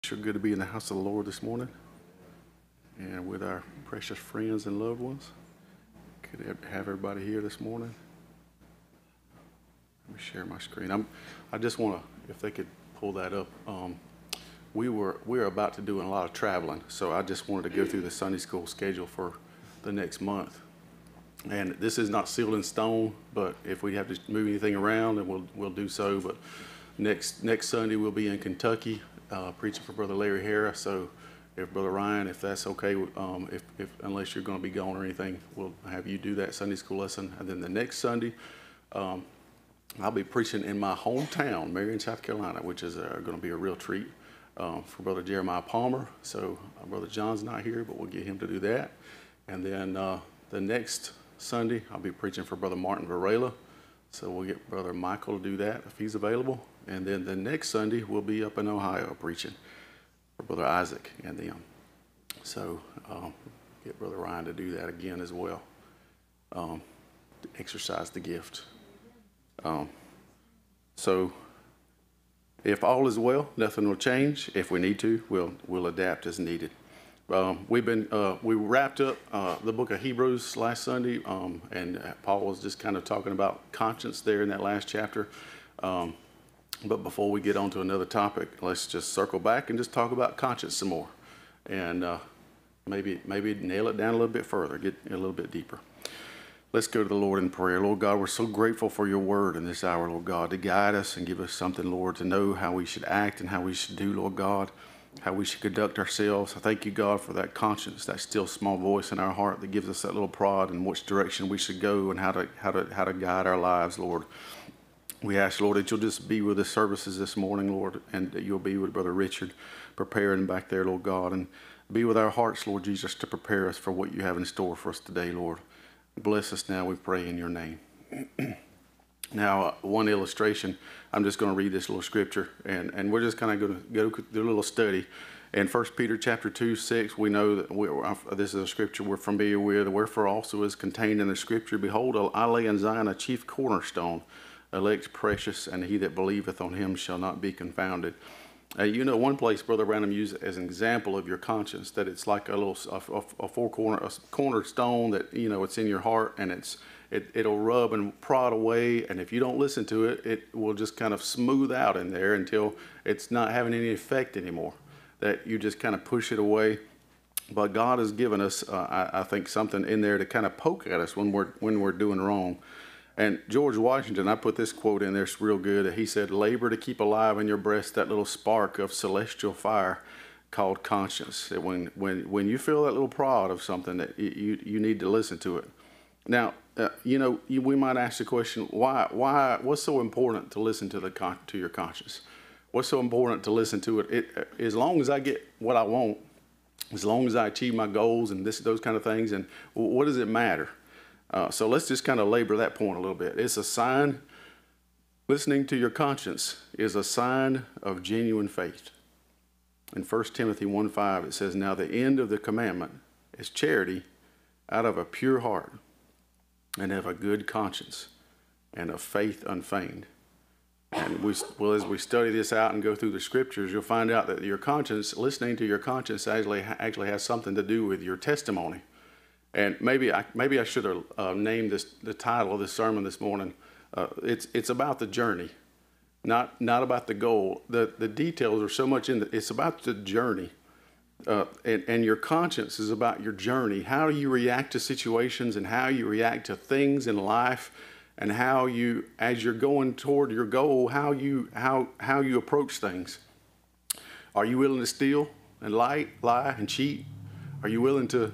Sure good to be in the house of the Lord this morning and with our precious friends and loved ones. Good to have everybody here this morning. Let me share my screen. I just want to, if they could pull that up. We're about to do a lot of traveling, so I just wanted to go through the Sunday school schedule for the next month. And this is not sealed in stone, but if we have to move anything around, then we'll do so. But next Sunday we'll be in Kentucky. Preaching for Brother Larry Harris. So if Brother Ryan, if that's okay, if unless you're going to be gone or anything, we'll have you do that Sunday school lesson. And then the next Sunday, I'll be preaching in my hometown, Marion, South Carolina, which is going to be a real treat for Brother Jeremiah Palmer. So Brother John's not here, but we'll get him to do that. And then the next Sunday, I'll be preaching for Brother Martin Varela. So we'll get Brother Michael to do that if he's available. And then the next Sunday, we'll be up in Ohio preaching for Brother Isaac and them. So get Brother Ryan to do that again as well, to exercise the gift. So if all is well, nothing will change. If we need to, we'll adapt as needed. We wrapped up the book of Hebrews last Sunday, and Paul was just kind of talking about conscience there in that last chapter. But before we get on to another topic, let's just circle back and just talk about conscience some more, and maybe nail it down a little bit further, get a little bit deeper. Let's go to the Lord in prayer. Lord God, we're so grateful for your word in this hour, Lord God, to guide us and give us something, Lord, to know how we should act and how we should do, Lord God, how we should conduct ourselves. I thank you, God, for that conscience, that still small voice in our heart that gives us that little prod in which direction we should go and how to guide our lives, Lord. We ask, Lord, that you'll just be with the services this morning, Lord, and that you'll be with Brother Richard preparing back there, Lord God, and be with our hearts, Lord Jesus, to prepare us for what you have in store for us today, Lord. Bless us now, we pray in your name. Now, one illustration, I'm just going to read this little scripture, and we're just kind of going to go do a little study. In 1 Peter chapter 2, 6, we know that this is a scripture we're familiar with. Wherefore also is contained in the scripture, behold, I lay in Zion a chief cornerstone, elect precious, and he that believeth on him shall not be confounded. One place Brother Branham used it as an example of your conscience, that it's like a corner stone that, it's in your heart, and it'll rub and prod away, and if you don't listen to it, it will just kind of smooth out in there until it's not having any effect anymore, that you just kind of push it away. But God has given us, I think, something in there to kind of poke at us when we're doing wrong. And George Washington, I put this quote in there, it's real good. He said, labor to keep alive in your breast that little spark of celestial fire called conscience. That when you feel that little prod of something, that you need to listen to it. Now, we might ask the question, why? What's so important to listen to your conscience? What's so important to listen to it? As long as I get what I want, as long as I achieve my goals and those kind of things, and what does it matter? So let's just kind of labor that point a little bit. It's a sign, listening to your conscience is a sign of genuine faith. In 1 Timothy 1:5, it says, now the end of the commandment is charity out of a pure heart and of a good conscience and of faith unfeigned. And as we study this out and go through the scriptures, you'll find out that your conscience, listening to your conscience actually has something to do with your testimony. And maybe I should have named the title of this sermon this morning. It's about the journey, not about the goal. The details are so much it's about the journey, and your conscience is about your journey. How you react to situations and how you react to things in life, and how you, as you're going toward your goal, how you approach things. Are you willing to steal and lie and cheat? Are you willing to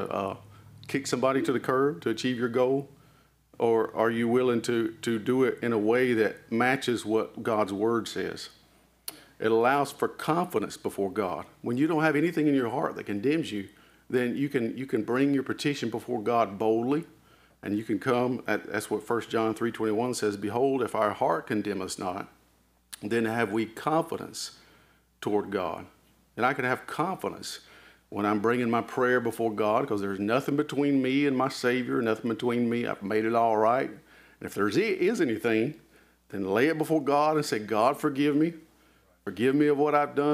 kick somebody to the curb to achieve your goal? Or are you willing to do it in a way that matches what God's word says? It allows for confidence before God. When you don't have anything in your heart that condemns you, then you can bring your petition before God boldly, and you can come. That's what 1 John 3:21 says, behold, if our heart condemn us not, then have we confidence toward God. And I can have confidence when I'm bringing my prayer before God, because there's nothing between me and my Savior, nothing between me. I've made it all right. And if there is anything, then lay it before God and say, God, forgive me. Forgive me of what I've done.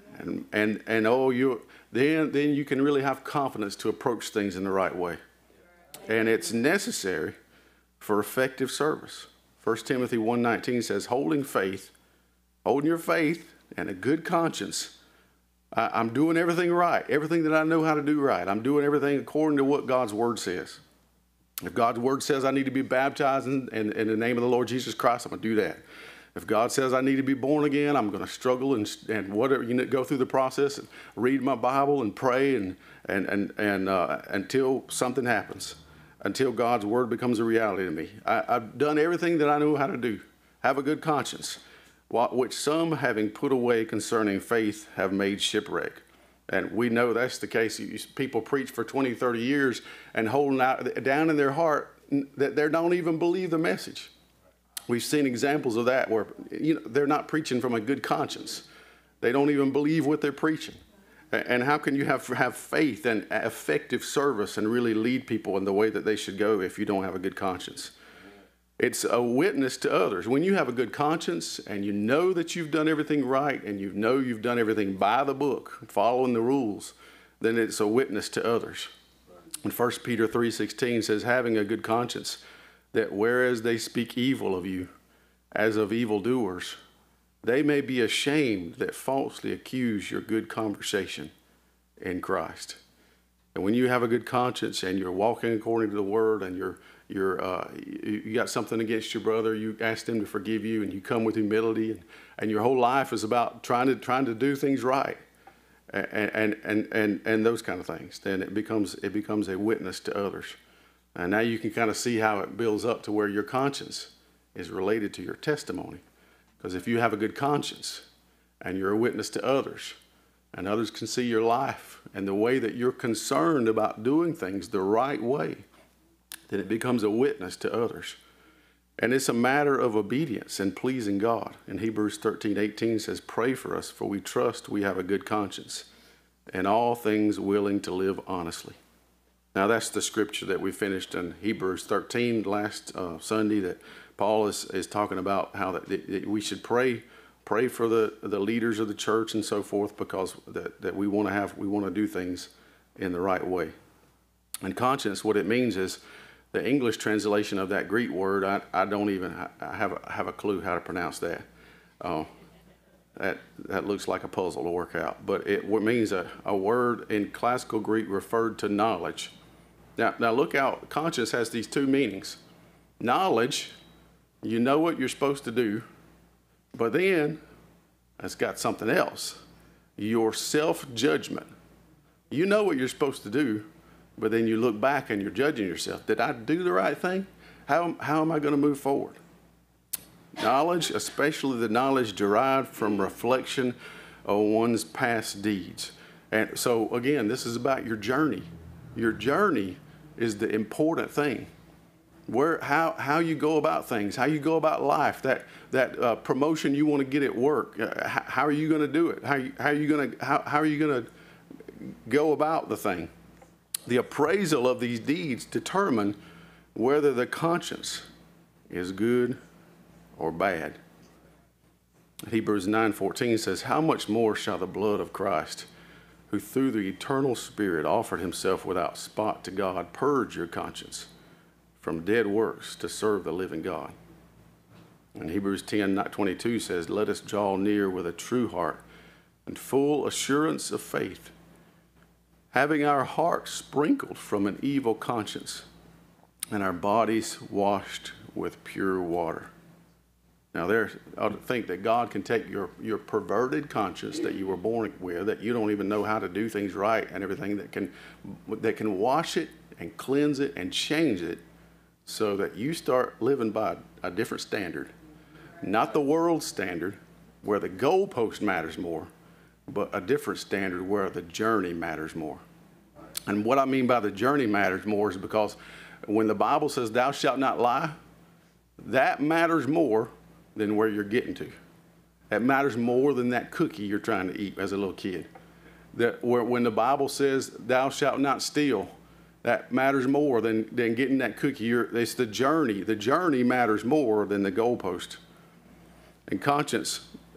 And oh, then you can really have confidence to approach things in the right way. And it's necessary for effective service. 1 Timothy 1:19 says, holding your faith and a good conscience. I'm doing everything right, everything that I know how to do right. I'm doing everything according to what God's word says. If God's word says I need to be baptized in the name of the Lord Jesus Christ, I'm going to do that. If God says I need to be born again, I'm going to struggle and whatever, go through the process and read my Bible and pray and until something happens, until God's word becomes a reality to me. I've done everything that I know how to do. Have a good conscience, which some, having put away concerning faith, have made shipwreck. And we know that's the case. People preach for 20, 30 years and holding out down in their heart that they don't even believe the message. We've seen examples of that where they're not preaching from a good conscience. They don't even believe what they're preaching. And how can you have faith and effective service and really lead people in the way that they should go if you don't have a good conscience? It's a witness to others. When you have a good conscience and you know that you've done everything right and you know you've done everything by the book, following the rules, then it's a witness to others. And 1 Peter 3:16 says, having a good conscience, that whereas they speak evil of you as of evildoers, they may be ashamed that falsely accuse your good conversation in Christ. And when you have a good conscience and you're walking according to the word and you got something against your brother, you ask him to forgive you and you come with humility and your whole life is about trying to do things right and those kind of things, then it becomes a witness to others. And now you can kind of see how it builds up to where your conscience is related to your testimony. Because if you have a good conscience and you're a witness to others, and others can see your life and the way that you're concerned about doing things the right way, then it becomes a witness to others. And it's a matter of obedience and pleasing God. And Hebrews 13:18 says, pray for us, for we trust we have a good conscience, and all things willing to live honestly. Now that's the scripture that we finished in Hebrews 13 last Sunday, that Paul is talking about how that we should pray for the leaders of the church and so forth, because that we want to do things in the right way. And conscience, what it means is, the English translation of that Greek word, I don't even have a clue how to pronounce that. That looks like a puzzle to work out. But it means a word in classical Greek referred to knowledge. Now look out, conscience has these two meanings. Knowledge, you know what you're supposed to do, but then it's got something else. Your self-judgment. You know what you're supposed to do, but then you look back and you're judging yourself. Did I do the right thing? How am I going to move forward? Knowledge, especially the knowledge derived from reflection on one's past deeds. And so again, this is about your journey. Your journey is the important thing. How you go about things, how you go about life, that promotion you want to get at work. How are you going to do it? How are you going to go about the thing? The appraisal of these deeds determine whether the conscience is good or bad. Hebrews 9:14 says, how much more shall the blood of Christ, who through the eternal Spirit offered himself without spot to God, purge your conscience from dead works to serve the living God. And Hebrews 10:22 says, let us draw near with a true heart and full assurance of faith, having our hearts sprinkled from an evil conscience and our bodies washed with pure water. Now I think that God can take your perverted conscience that you were born with, that you don't even know how to do things right and everything, that can wash it and cleanse it and change it so that you start living by a different standard. Not the world standard where the goalpost matters more, but a different standard where the journey matters more. And what I mean by the journey matters more is because when the Bible says thou shalt not lie, that matters more than where you're getting to. That matters more than that cookie you're trying to eat as a little kid. When the Bible says thou shalt not steal, that matters more than getting that cookie. It's the journey. The journey matters more than the goalpost. And conscience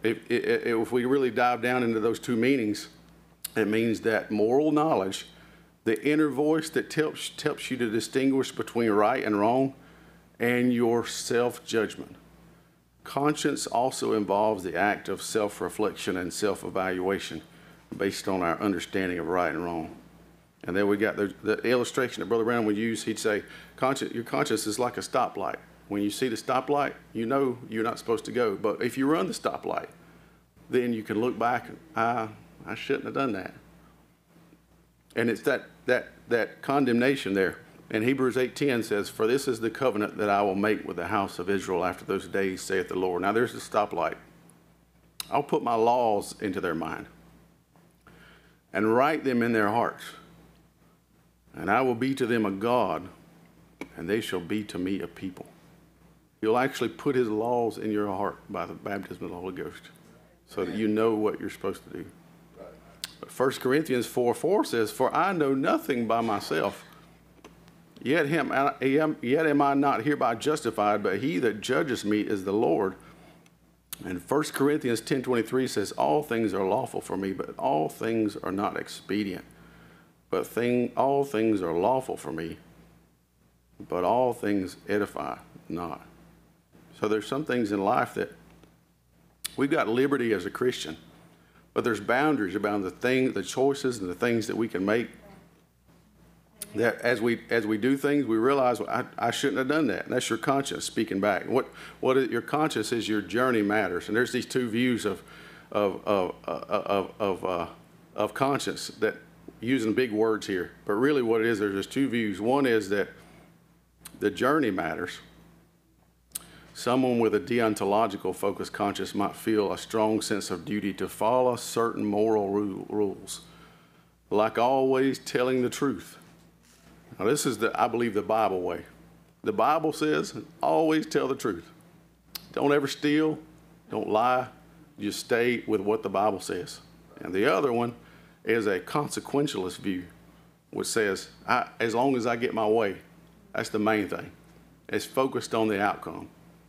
if we really dive down into those two meanings, it means that moral knowledge, the inner voice that helps you to distinguish between right and wrong, and your self-judgment. Conscience also involves the act of self-reflection and self-evaluation based on our understanding of right and wrong. And then we got the illustration that Brother Brown would use. He'd say, your conscience is like a stoplight. When you see the stoplight, you know you're not supposed to go. But if you run the stoplight, then you can look back and, I shouldn't have done that. And it's that condemnation there. And Hebrews 8:10 says, for this is the covenant that I will make with the house of Israel after those days, saith the Lord. Now there's the stoplight. I'll put my laws into their mind and write them in their hearts. And I will be to them a God, and they shall be to me a people. He'll actually put his laws in your heart by the baptism of the Holy Ghost so that you know what you're supposed to do. But 1 Corinthians 4:4 says, for I know nothing by myself, yet am I not hereby justified, but he that judges me is the Lord. And 1 Corinthians 10:23 says, all things are lawful for me, but all things are not expedient. But all things are lawful for me, but all things edify not. So there's some things in life that we've got liberty as a Christian, but there's boundaries about the choices and the things that we can make. That as we do things, we realize, well, I shouldn't have done that. And that's your conscience speaking back. Your conscience is your journey matters. And there's these two views of conscience, that using big words here, but really what it is, there's just two views. One is that the journey matters. Someone with a deontological focused conscience might feel a strong sense of duty to follow certain moral rules, like always telling the truth. Now this is I believe the Bible way. The Bible says always tell the truth. Don't ever steal, don't lie, just stay with what the Bible says. And the other one is a consequentialist view, which says, as long as I get my way, that's the main thing. It's focused on the outcome.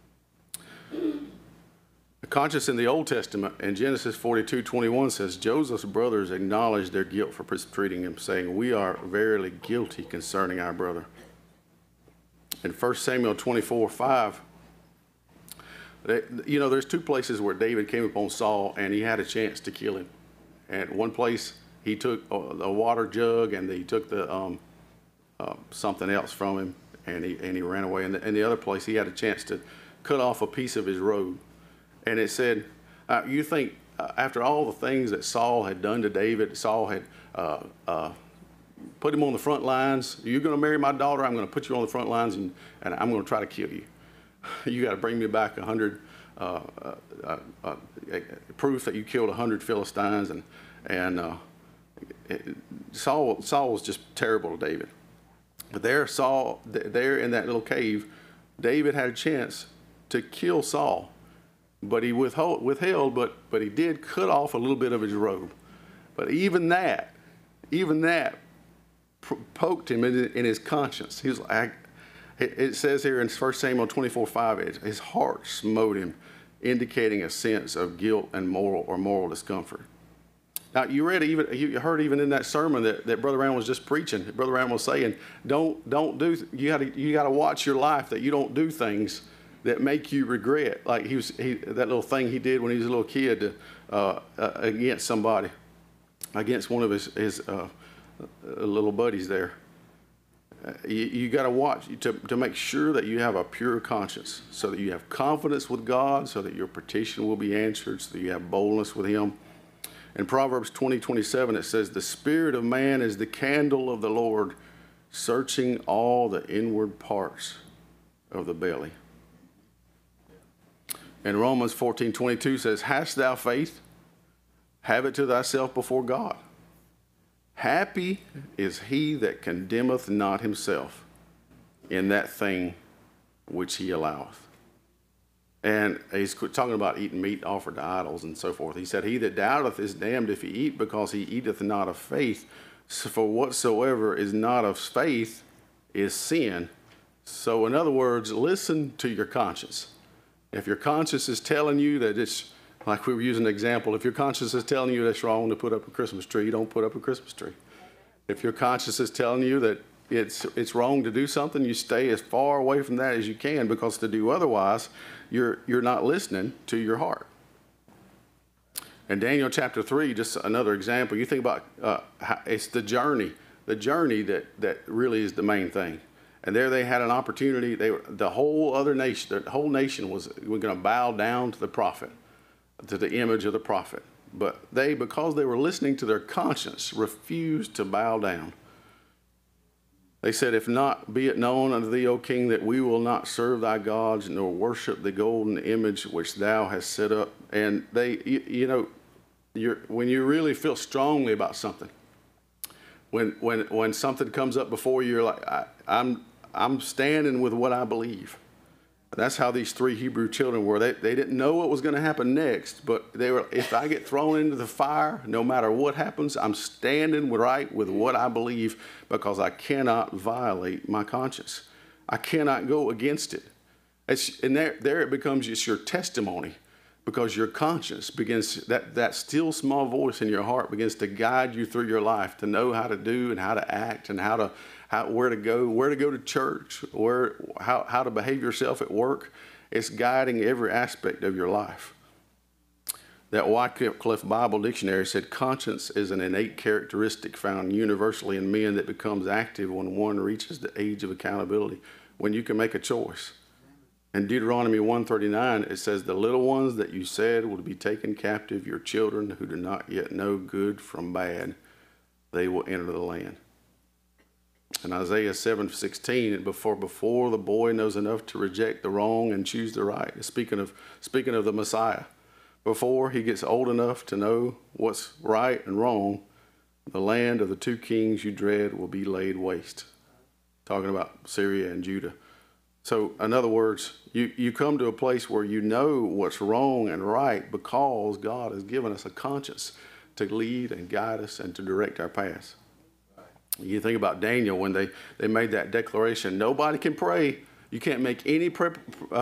The conscience in the Old Testament in Genesis 42:21 says, Joseph's brothers acknowledged their guilt for mistreating him, saying, we are verily guilty concerning our brother. In 1 Samuel 24:5, there's two places where David came upon Saul and he had a chance to kill him. At one place, he took a water jug and he took the something else from him, and he ran away. And the other place, he had a chance to cut off a piece of his robe. And it said, you think after all the things that Saul had done to David, Saul had put him on the front lines. You're going to marry my daughter, I'm going to put you on the front lines, and I'm going to try to kill you. You got to bring me back 100 proof that you killed 100 Philistines. And Saul was just terrible to David. But there in that little cave, David had a chance to kill Saul. But he withheld, but he did cut off a little bit of his robe. But even that poked him in his conscience. He was like, it says here in 1 Samuel 24:5, his heart smote him, indicating a sense of guilt and moral discomfort. Now you heard even in that sermon that Brother Brown was just preaching. Brother Brown was saying, you got to watch your life, that you don't do things that make you regret. Like that little thing he did when he was a little kid against somebody, against one of his little buddies there. You got to watch to make sure that you have a pure conscience, so that you have confidence with God, so that your petition will be answered, so that you have boldness with him. In Proverbs 20:27, it says, the spirit of man is the candle of the Lord, searching all the inward parts of the belly. And Romans 14:22 says, hast thou faith? Have it to thyself before God. Happy is he that condemneth not himself in that thing which he alloweth. And he's talking about eating meat offered to idols and so forth. He said, he that doubteth is damned if he eat, because he eateth not of faith. So for whatsoever is not of faith is sin. So in other words, listen to your conscience. If your conscience is telling you that Like we were using an example, if your conscience is telling you it's wrong to put up a Christmas tree, don't put up a Christmas tree. If your conscience is telling you that it's wrong to do something, you stay as far away from that as you can, because to do otherwise, you're not listening to your heart. And Daniel chapter 3, just another example. You think about it's the journey that really is the main thing. And there they had an opportunity. The whole nation was going to bow down to the prophet, to the image of the prophet. But they, because they were listening to their conscience, refused to bow down. They said, if not, be it known unto thee, O king, that we will not serve thy gods, nor worship the golden image which thou hast set up. And they, when you really feel strongly about something, when something comes up before you, you're like, I'm standing with what I believe. That's how these three Hebrew children were. They didn't know what was going to happen next, but they were, if I get thrown into the fire, no matter what happens, I'm standing right with what I believe, because I cannot violate my conscience. I cannot go against it. And there it becomes just your testimony, because your conscience begins, that still small voice in your heart begins to guide you through your life, to know how to do and how to act and where to go to church, how to behave yourself at work. It's guiding every aspect of your life. That Wycliffe Bible Dictionary said, conscience is an innate characteristic found universally in men that becomes active when one reaches the age of accountability, when you can make a choice. In Deuteronomy 1:39, it says, the little ones that you said will be taken captive, your children who do not yet know good from bad, they will enter the land. In Isaiah 7:16, before the boy knows enough to reject the wrong and choose the right, speaking of the Messiah, before he gets old enough to know what's right and wrong, the land of the two kings you dread will be laid waste. Talking about Syria and Judah. So, in other words, you come to a place where you know what's wrong and right, because God has given us a conscience to lead and guide us and to direct our paths. You think about Daniel when they made that declaration. Nobody can pray. You can't make any prayer,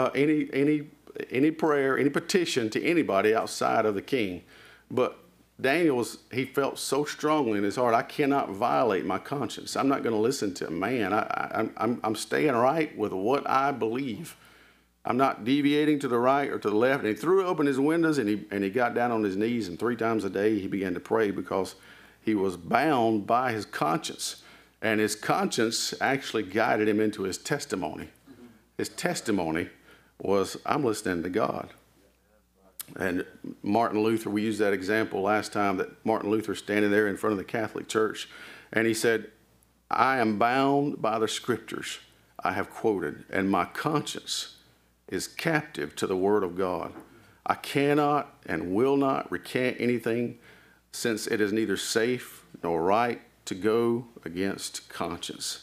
any petition to anybody outside of the king. But Daniel he felt so strongly in his heart, I cannot violate my conscience. I'm not going to listen to man. I'm staying right with what I believe. I'm not deviating to the right or to the left. And he threw open his windows and he got down on his knees, and 3 times a day he began to pray, because he was bound by his conscience. And his conscience actually guided him into his testimony. His testimony was, I'm listening to God. And Martin Luther, we used that example last time, that Martin Luther standing there in front of the Catholic Church, and he said, I am bound by the scriptures I have quoted, and my conscience is captive to the word of God. I cannot and will not recant anything, since it is neither safe nor right to go against conscience.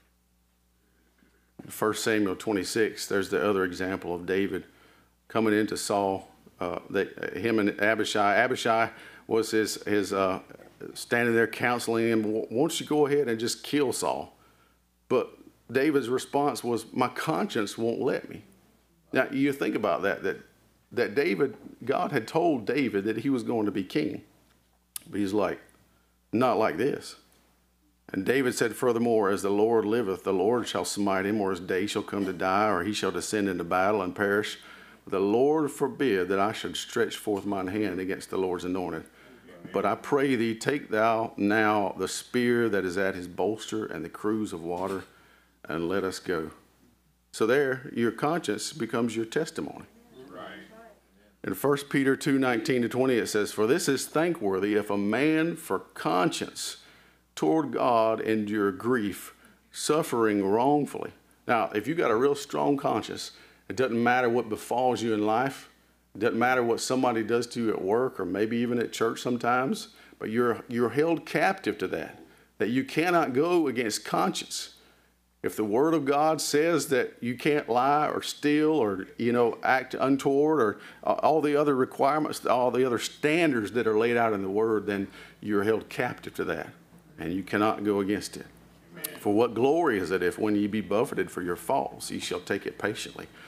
In 1 Samuel 26, there's the other example of David coming into Saul. Him and Abishai. Abishai was his standing there counseling him. Why don't you go ahead and just kill Saul? But David's response was, my conscience won't let me. Now you think about that David, God had told David that he was going to be king. But he's like, not like this. And David said, furthermore, as the Lord liveth, the Lord shall smite him, or his day shall come to die, or he shall descend into battle and perish. The Lord forbid that I should stretch forth mine hand against the Lord's anointed. But I pray thee, take thou now the spear that is at his bolster and the cruse of water, and let us go. So there, your conscience becomes your testimony. In 1 Peter 2:19-20, it says, for this is thankworthy, if a man for conscience toward God endure grief, suffering wrongfully. Now, if you got a real strong conscience, it doesn't matter what befalls you in life. It doesn't matter what somebody does to you at work, or maybe even at church sometimes, but you're held captive to that you cannot go against conscience. If the Word of God says that you can't lie or steal or, act untoward, or all the other requirements, all the other standards that are laid out in the Word, then you're held captive to that, and you cannot go against it. Amen. For what glory is it if, when ye be buffeted for your faults, ye shall take it patiently?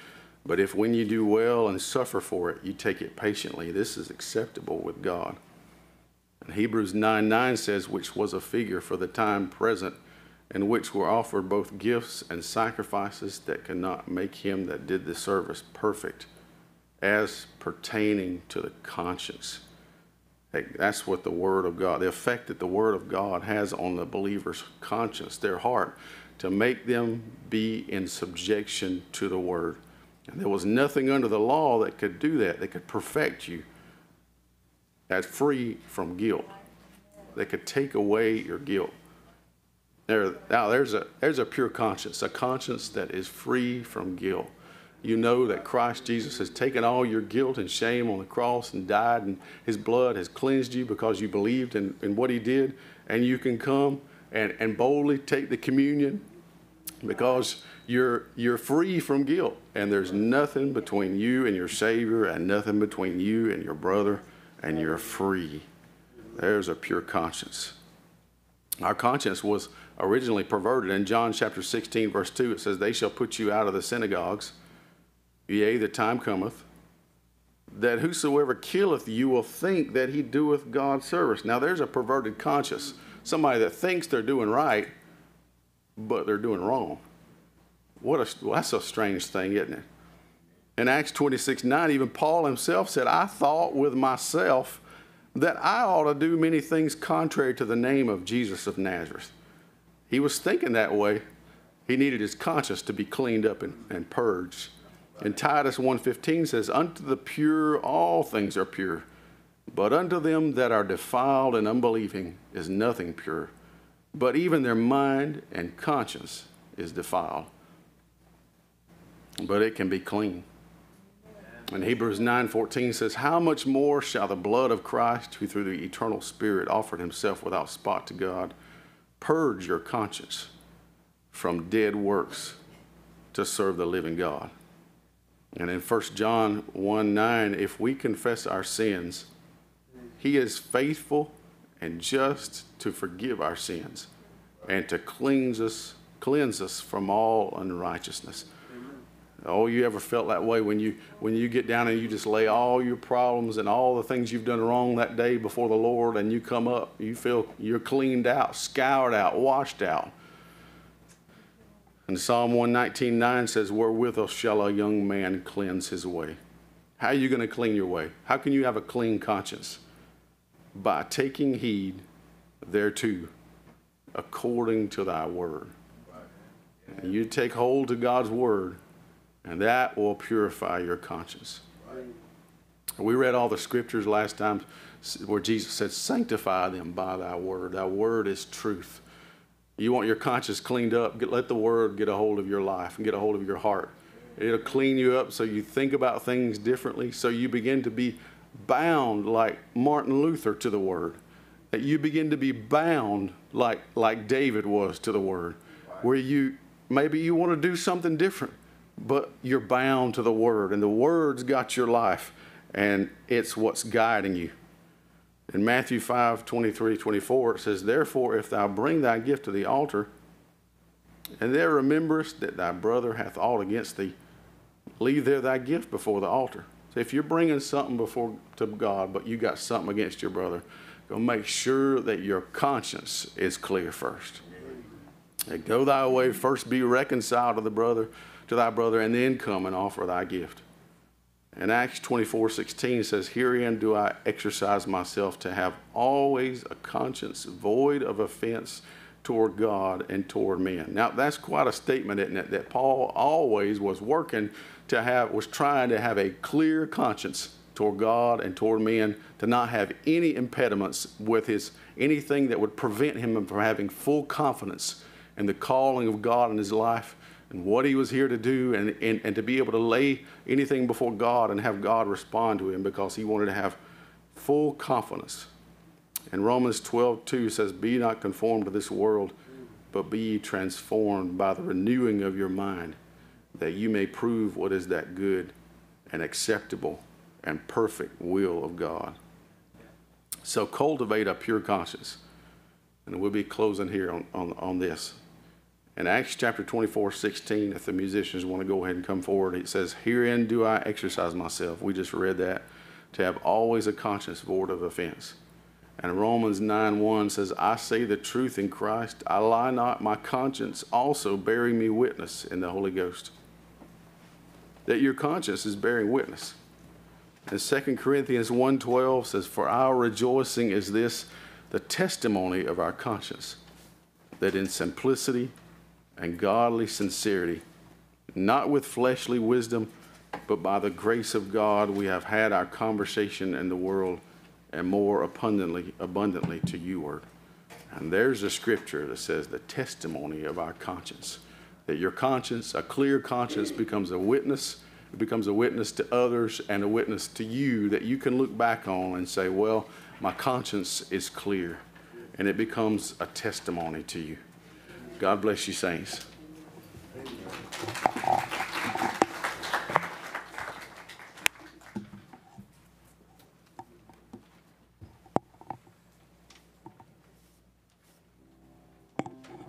But if when you do well and suffer for it, you take it patiently, this is acceptable with God. And Hebrews 9:9 says, which was a figure for the time present, in which were offered both gifts and sacrifices that cannot make him that did the service perfect, as pertaining to the conscience. Hey, that's what the Word of God, the effect that the Word of God has on the believer's conscience, their heart, to make them be in subjection to the Word. And there was nothing under the law that could do that could perfect you, that's free from guilt, that could take away your guilt. Now there's a pure conscience, a conscience that is free from guilt. You know that Christ Jesus has taken all your guilt and shame on the cross and died, and his blood has cleansed you because you believed in what he did, and you can come and boldly take the communion because you're free from guilt, and there's nothing between you and your Savior and nothing between you and your brother, and you're free. There's a pure conscience. Our conscience was originally perverted. In John chapter 16, verse 2, it says, they shall put you out of the synagogues. Yea, the time cometh, that whosoever killeth you will think that he doeth God's service. Now there's a perverted conscience. Somebody that thinks they're doing right, but they're doing wrong. That's a strange thing, isn't it? In Acts 26:9, even Paul himself said, I thought with myself that I ought to do many things contrary to the name of Jesus of Nazareth. He was thinking that way. He needed his conscience to be cleaned up and purged. And Titus 1:15 says, unto the pure all things are pure, but unto them that are defiled and unbelieving is nothing pure, but even their mind and conscience is defiled. But it can be clean. And Hebrews 9:14 says, how much more shall the blood of Christ, who through the eternal Spirit offered himself without spot to God, purge your conscience from dead works to serve the living God. And in 1 John 1:9, if we confess our sins, he is faithful and just to forgive our sins and to cleanse us from all unrighteousness. Oh, you ever felt that way when you get down and you just lay all your problems and all the things you've done wrong that day before the Lord, and you come up, you feel you're cleaned out, scoured out, washed out. And Psalm 119:9 says, wherewith shall a young man cleanse his way? How are you going to clean your way? How can you have a clean conscience? By taking heed thereto, according to thy word. And you take hold to God's word, and that will purify your conscience. We read all the scriptures last time where Jesus said, sanctify them by thy word. Thy word is truth. You want your conscience cleaned up, let the word get a hold of your life and get a hold of your heart. It'll clean you up so you think about things differently, so you begin to be bound like Martin Luther to the word. That you begin to be bound like David was to the word, where maybe you want to do something different, but you're bound to the word, and the word's got your life, and it's what's guiding you. In Matthew 5:23-24, it says, therefore, if thou bring thy gift to the altar, and there rememberest that thy brother hath aught against thee, leave there thy gift before the altar. So if you're bringing something to God, but you got something against your brother, go make sure that your conscience is clear first. And go thy way, first be reconciled to thy brother, and then come and offer thy gift. And Acts 24:16 says, herein do I exercise myself to have always a conscience void of offense toward God and toward men. Now that's quite a statement, isn't it? That Paul always was trying to have a clear conscience toward God and toward men, to not have any impediments with anything that would prevent him from having full confidence in the calling of God in his life and what he was here to do, and to be able to lay anything before God and have God respond to him, because he wanted to have full confidence. And Romans 12:2 says, be not conformed to this world, but be ye transformed by the renewing of your mind, that you may prove what is that good and acceptable and perfect will of God. So cultivate a pure conscience. And we'll be closing here on this. In Acts chapter 24:16, if the musicians want to go ahead and come forward, it says, "Herein do I exercise myself." We just read that, to have always a conscience void of offense. And Romans 9:1 says, "I say the truth in Christ, I lie not, my conscience also bearing me witness in the Holy Ghost." That your conscience is bearing witness. And 2 Corinthians 1:12 says, "For our rejoicing is this, the testimony of our conscience, that in simplicity and godly sincerity, not with fleshly wisdom, but by the grace of God, we have had our conversation in the world, and more abundantly to you word." And there's a scripture that says the testimony of our conscience. That your conscience, a clear conscience, becomes a witness. It becomes a witness to others and a witness to you that you can look back on and say, well, my conscience is clear. And it becomes a testimony to you. God bless you, saints.